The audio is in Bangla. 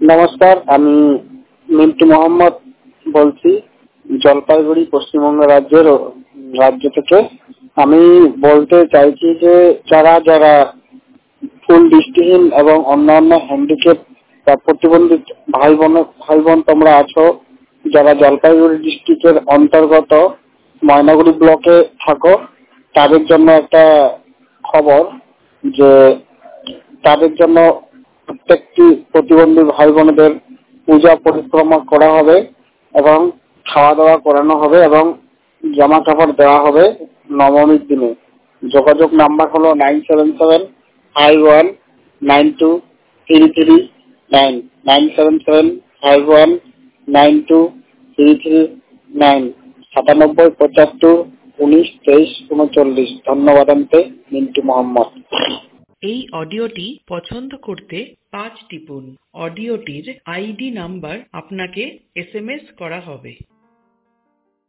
নমস্কার, আমি মিন্টু মোহাম্মদ বলছি, জলপাইগুড়ি পশ্চিমবঙ্গ রাজ্য থেকে। আমি বলতে চাইছি যে যারা যারা ফুল দৃষ্টিহীন এবং অন্যান্য হ্যান্ডিক্যাপ বা প্রতিবন্ধী ভাই বোন তোমরা আছো, যারা জলপাইগুড়ি ডিস্ট্রিক্টের অন্তর্গত ময়নাগুড়ি ব্লকে থাকো, তাদের জন্য একটা খবর যে তাদের জন্য প্রত্যেকটি প্রতিবন্ধী ভাই বোনদের পূজা পরিক্রমা করা হবে এবং খাওয়া দাওয়া করানো হবে এবং জামা কাপড় দেওয়া হবে নবমীর দিনে। যোগাযোগ নাম্বার হলো 9775192339, 9775192339, 9775192339। ধন্যবাদ। মিন্টু মোহাম্মদ। এই অডিওটি পছন্দ করতে 5 টিপুন। অডিওটির আইডি নাম্বার আপনাকে SMS করা হবে।